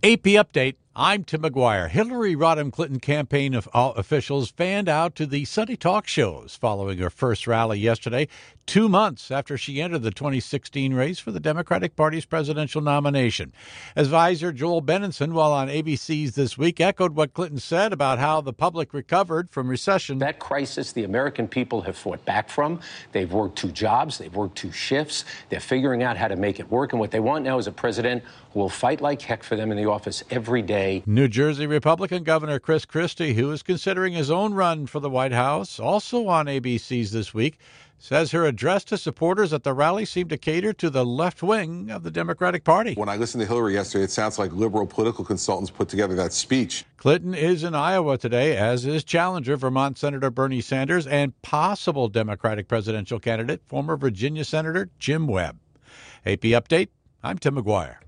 AP Update. I'm Tim McGuire. Hillary Rodham Clinton campaign officials fanned out to the Sunday talk shows following her first rally yesterday, 2 months after she entered the 2016 race for the Democratic Party's presidential nomination. Advisor Joel Benenson, while on ABC's This Week, echoed what Clinton said about how the public recovered from recession. That crisis the American people have fought back from. They've worked 2 jobs. They've worked 2 shifts. They're figuring out how to make it work. And what they want now is a president who will fight like heck for them in the office every day. New Jersey Republican Governor Chris Christie, who is considering his own run for the White House, also on ABC's This Week, says her address to supporters at the rally seemed to cater to the left wing of the Democratic Party. When I listened to Hillary yesterday, it sounds like liberal political consultants put together that speech. Clinton is in Iowa today, as is challenger Vermont Senator Bernie Sanders and possible Democratic presidential candidate, former Virginia Senator Jim Webb. AP Update, I'm Tim McGuire.